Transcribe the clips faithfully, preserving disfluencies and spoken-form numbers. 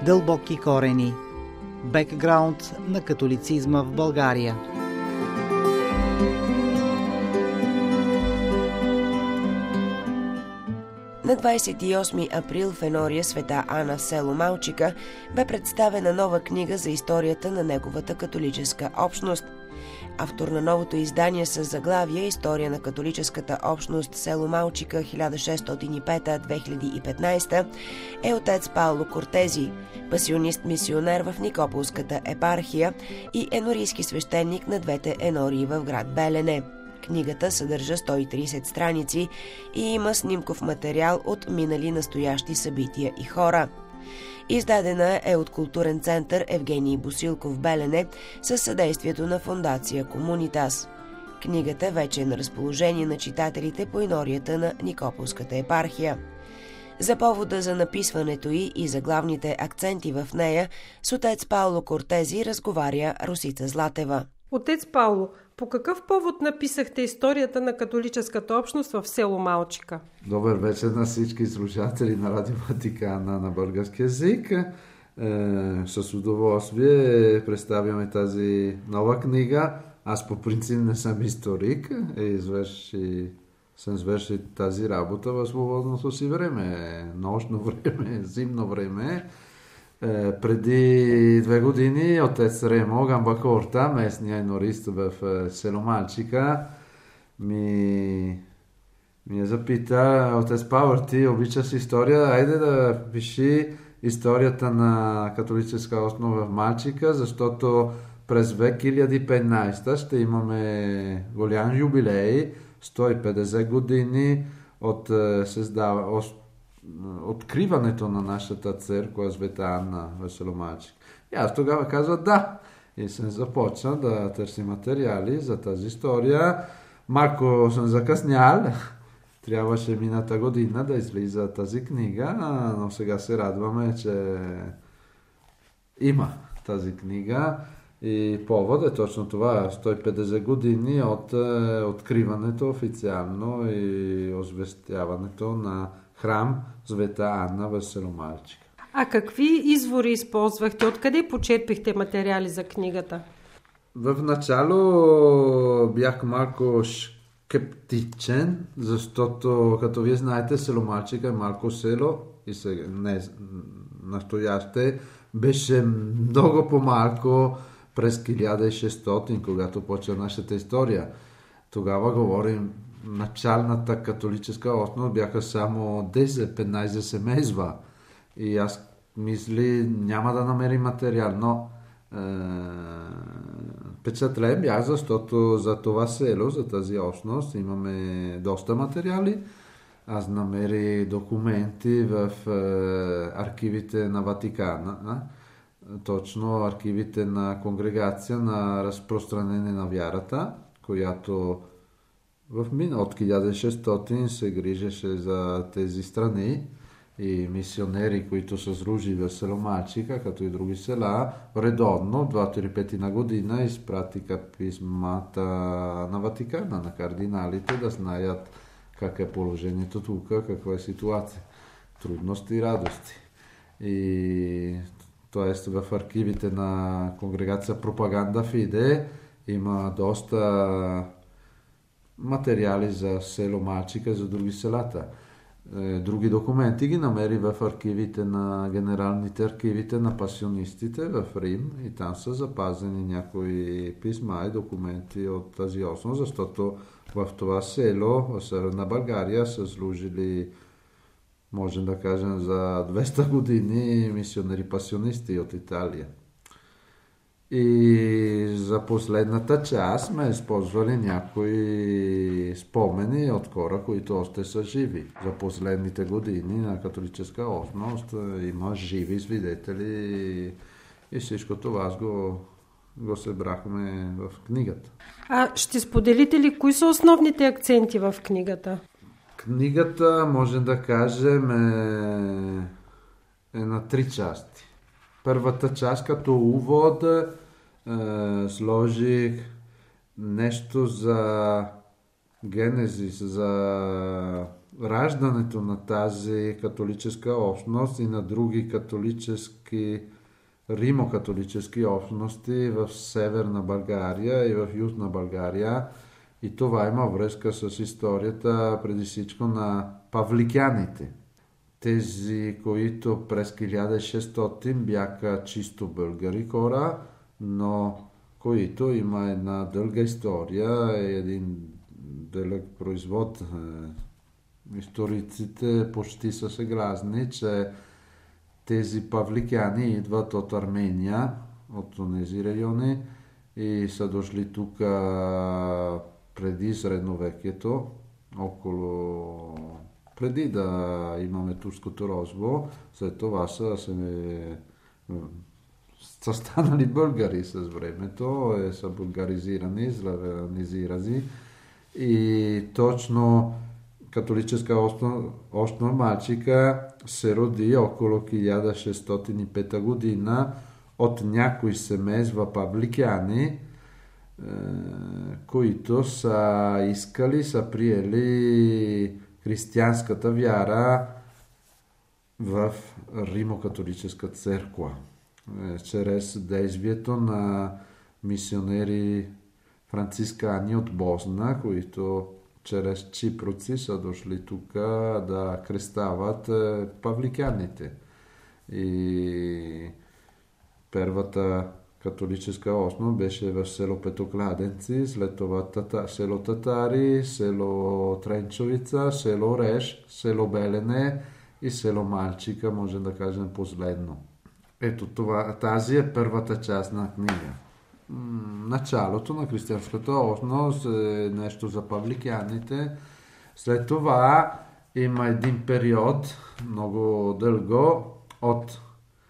Дълбоки корени. Бекграунд на католицизма в България. На двадесет и осми април в Енория Света Ана в село Малчика бе представена нова книга за историята на неговата католическа общност. Автор на новото издание с заглавие «История на католическата общност село Малчика хиляда шестстотин и пета до две хиляди и петнадесета» е отец Пауло Кортези, пасионист-мисионер в Никополската епархия и енорийски свещеник на двете енории в град Белене. Книгата съдържа сто и тридесет страници и има снимков материал от минали настоящи събития и хора. Издадена е от културен център Евгений Босилков Белене със съдействието на фондация Комунитас. Книгата вече е на разположение на читателите по енорията на Никополската епархия. За повода за написването й и за главните акценти в нея с отец Пауло Кортези разговаря Росица Златева. Отец Пауло, по какъв повод написахте историята на католическата общност в село Малчика? Добър вечер на всички слушатели на Радио Ватикана на български език. Е, с удоволствие представяме тази нова книга. Аз по принцип не съм историк и извърши, съм свършил тази работа в свободното си време. Нощно време, зимно време. Е, преди две години отец Ремо Гамбакорта, местния енорист в е, село Малчика, ми, ми запита: отец Павър, ти обичаш история, айде да пиши историята на католическа основа в Малчика, защото през две хиляди и петнадесета ще имаме голям юбилей, сто и петдесет години от е, създава, от откриването на нашата църква Света Анна в село Малчика. И аз тогава казвам да. И съм започнал да търси материали за тази история. Малко съм закъснял. Трябваше мината година да излиза тази книга, но сега се радваме, че има тази книга. И повод е точно това, сто и петдесет години от откриването официално и озвестяването на храм Света Анна в село Малчика. А какви извори използвахте? Откъде почерпихте материали за книгата? В начало бях малко скептичен, защото, като вие знаете, село Малчика е малко село и сега не настояще беше много по-малко през хиляда и шестстотин, когато почва нашата история. Тогава говорим, началната католическа основа бяха само десет-петнадесет семейства. И аз мисли, няма да намерим материал, но е, впечатлен бях, защото за това село, за тази общност имаме доста материали. Аз намери документи в е, архивите на Ватикана, точно архивите на конгрегация на разпространение на вярата, която в мина от хиляда и шестстотин се грижеше за тези страни и мисионери, които са служили в село Малчика, като и други села, редовно, два-три пъти на година изпратиха писмата на Ватикана, на кардиналите, да знаят как е положението тук, каква е ситуация, трудности и радости. И т.е. в архивите на конгрегация Пропаганда Фиде има доста материали за село Малчика, за други селата. Други документи ги намери в архивите на генералните архивите на пасионистите в Рим и там са запазени някои писма и документи от тази основа, защото в това село, в Северна България, са служили, можем да кажем, за двеста години мисионери-пасионисти от Италия. И за последната част сме използвали някои спомени от хора, които още са живи. За последните години на католическа общност има живи свидетели и всичко това го, го събрахме в книгата. А ще споделите ли кои са основните акценти в книгата? Книгата, можем да кажем, е, е на три части. Първата част като увод е, сложих нещо за генезис, за раждането на тази католическа общност и на други католически, римокатолически общности в Северна България и в Южна България. И това има връзка с историята преди всичко на павликяните. Тези, които през хиляда и шестстотин бяха чисто българи хора, но които има една дълга история, един дълъг производ. Историците почти са съгласни, че тези павликяни идват от Армения, от тези райони и са дошли тук преди средновекието, около преди да имаме турското робство. След това са, са, са станали българи с времето, са българизирани, славянизирани и точно католическа общност Малчика се роди около хиляда шестстотин и пета година от някои семейства павликяни, които са искали, са приели християнската вяра в Римокатолическа църква. Чрез действието на мисионери францискани от Босна, които чрез чипроци са дошли тук да кръстават павликяните. И първата католическа общност беше в село Петокладенци, след това тата, село Татари, село Тренчовица, село Реш, село Белене и село Малчика, може да кажем последно. Ето това, тази е първата част на книга. Началото на християнската общност е нещо за павликяните. След това има един период, много дълго, от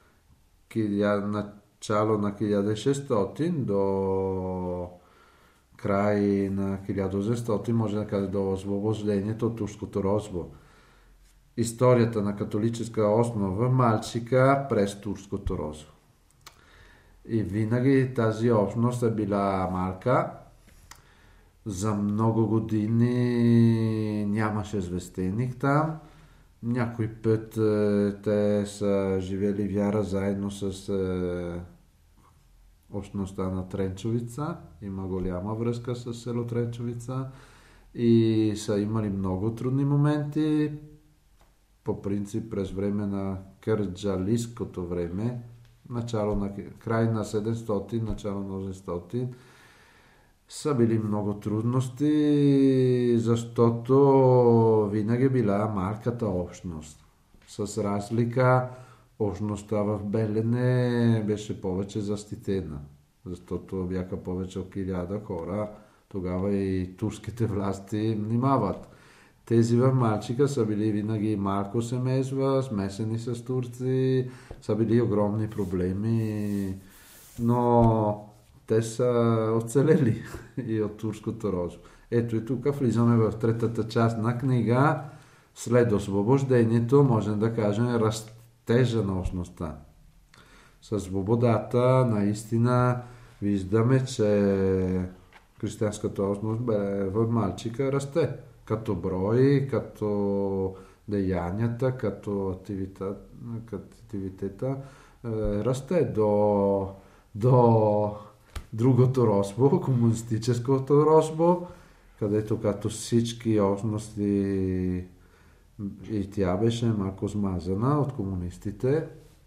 начало на хиляда и шестстотин до край на хиляда и осемстотин, може да кажа до освобождението от турското робство. Историята на католическа основа Малчика през турското робство. И винаги тази общност е била малка. За много години нямаше свещеник там. Някой път е, те са живели вяра заедно с е, общността на Тренчовица. Има голяма връзка с село Тренчовица. И са имали много трудни моменти. По принцип през време на кърджалийското време, начало на край на седемстотин, начало на осемстотин, са били много трудности, защото винаги била малката общност. С разлика, общността в Белене беше повече защитена, защото бяха повече от хиляда хора, тогава и турските власти внимават. Тези в Малчика са били винаги малко семейства, смесени с турци, са били огромни проблеми, но те са оцелели и от турското робство. Ето и тук влизаме в третата част на книга. След освобождението, можем да кажем, растежа на общността. С свободата наистина виждаме, че християнската общност в Малчика расте. Като брой, като деянията, като активитета, активитета е, расте до, до другото робство, комунистическото робство, където като всички общности и тя беше малко смазана от комунистите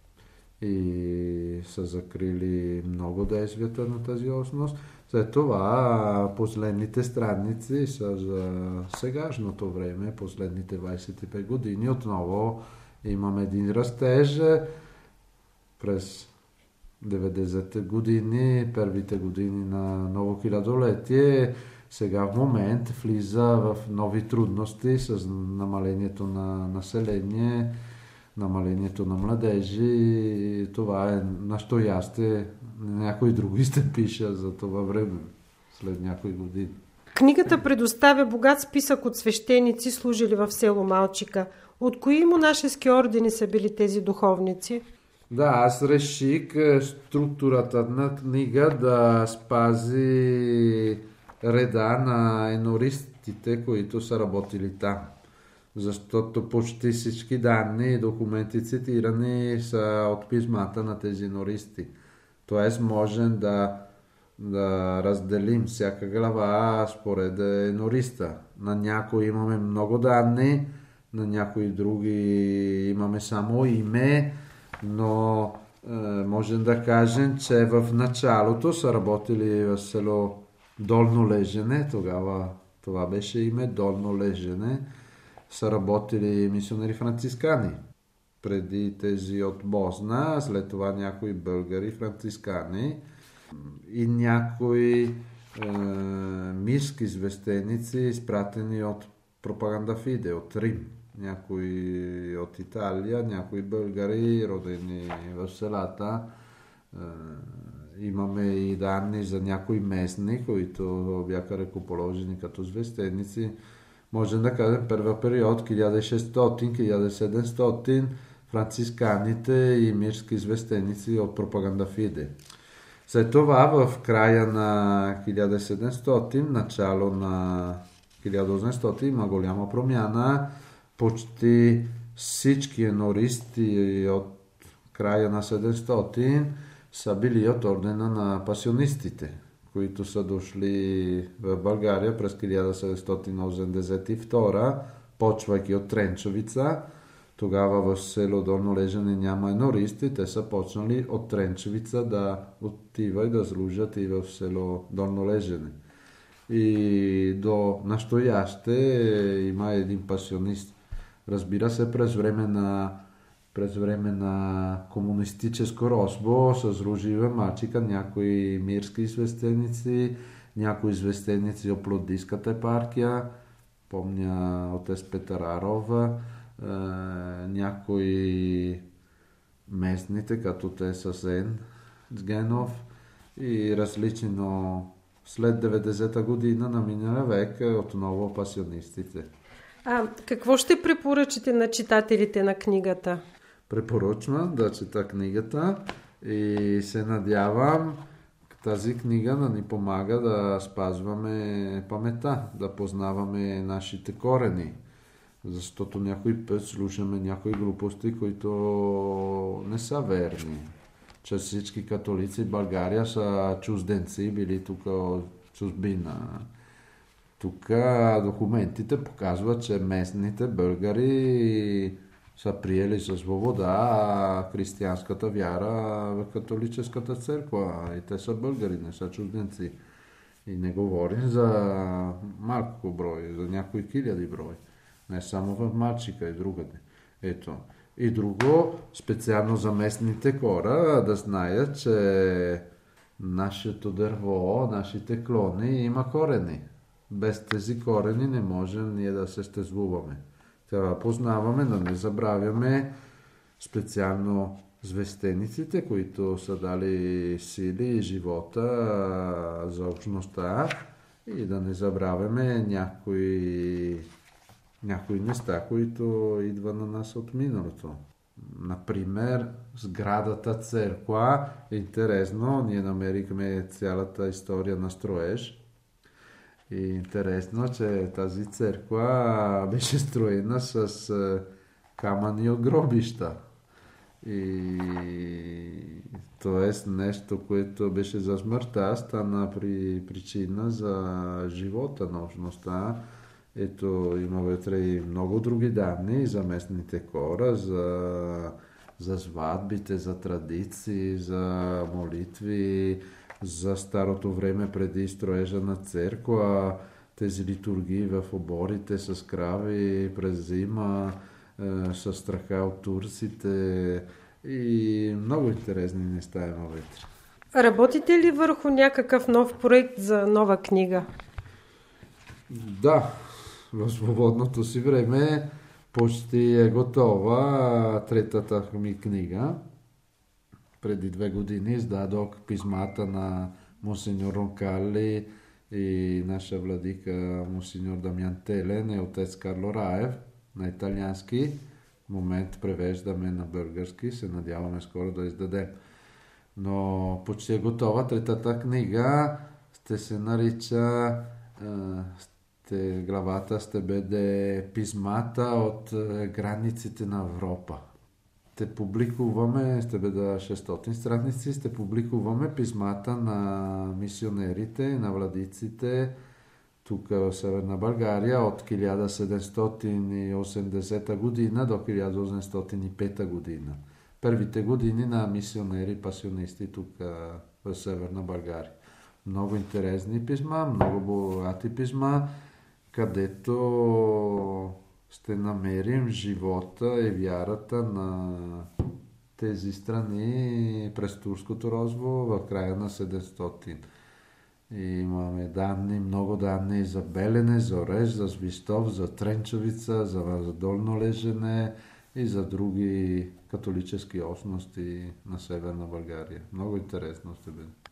и са закрили много действията на тази общност. След това последните страници са за сегашното време, последните двадесет и пет години. Отново имаме един растеж през деветдесетте години, първите години на ново хилядолетие. Сега в момент влиза в нови трудности с намалението на население, намалението на младежи. Това е настояще. Някои други сте пиша за това време, след някои години. Книгата предоставя богат списък от свещеници, служили в село Малчика. От кои монашески ордени са били тези духовници? Да, аз реших структурата на книга да спази реда на енористите, които са работили там. защото почти всички данни и документи цитирани са от писмата на тези нористи. Тоест можем да, да разделим всяка глава според нориста. На някои имаме много данни, на някои други имаме само име, но е, можем да кажем, че в началото са работили в село Долно Лежене, тогава това беше име Долно Лежене, са работили мисионери францискани. Преди тези от Босна, след това някои българи францискани и някои е, мирски звестеници, изпратени от Пропаганда Фиде, от Рим. Някои от Италия, някои българи, родени в селата. Е, имаме и данни за някои местни, които бяха ръкоположени като звестеници. Можем да кажем, първа период хиляда и шестстотин до хиляда и седемстотин францисканите и мирски звестеници от Пропаганда Фиде. След това в края на хиляда и седемстотин, начало на хиляда и осемстотин има голяма промяна. Почти всички нористи от края на седемстотин са били от ордена на пасионистите, които са дошли в България през хиляда седемстотин осемдесет и втора, почвайки от Тренчовица. Тогава в село Долно Лежене няма нористи, те са почнали от Тренчовица да отива и да служат и в село Долно Лежене. И до настояще има един пасионист. Разбира се, през време на през време на комунистическо робство са служили мачика някои мирски свещеници, някои свещеници от Плодийската епархия, помня отец Петър Аров, е, някои местните, като те са Сен Генов и различни, но след деветдесета година на миналия век отново пасионистите. А какво ще препоръчате на читателите на книгата? Препоръчвам да чета книгата и се надявам тази книга да ни помага да спазваме памета, да познаваме нашите корени. Защото някой път слушаме някои глупости, които не са верни. Че всички католици в България са чужденци, били тук от чужбина. Тук документите показват, че местните българи са приели със свобода християнската вяра в католическата църква. И те са българи, не са чужденци. И не говорим за малко брой, за някои хиляди брой. Не само в Мачика и другаде. Ето. И друго, специално за местните хора, да знаят, че нашето дърво, нашите клони има корени. Без тези корени не можем ние да съществуваме. Трябва познаваме, да не забравяме специално звестениците, които са дали сили и живота за общността и да не забравяме някои, някои неща, които идва на нас от миналото. Например, сградата църква, интересно, ние намерихме цялата история на строеж. И интересно, че тази църква беше строена с камъни от гробища. И т.е. нещо, което беше за смъртта, стана при причина за живота на общността. Ето има вътре и много други данни за местните хора, за, за сватбите, за традиции, за молитви, за старото време преди строежа на църква, тези литургии в оборите с крави през зима, е, с страха от турците и много интересни неща има вътре. Работите ли върху някакъв нов проект за нова книга? Да, в свободното си време почти е готова третата ми книга. Преди две години издадох писмата на монсеньор Ронкали и наша владика монсеньор Дамян Телен и отец Карло Раев на италиански. В момент превеждаме на български, се надяваме скоро да издадем. Но почти е готова. Третата книга ще се нарича те, главата ще бъде писмата от границите на Европа. Те публикуваме, ще бъде шестстотин страници, ще публикуваме писмата на мисионерите и на владиците тук в Северна България от хиляда седемстотин и осемдесета година до хиляда осемстотин и пета година. Първите години на мисионери, пасионисти тук в Северна България. Много интересни писма, много богати писма, където ще намерим живота и вярата на тези страни през турското робство в края на седемстотин. И имаме данни, много данни за Белене, за Ореж, за Свистов, за Тренчовица, за Долно Лежене и за други католически общности на Северна България. Много интересно ще бъде.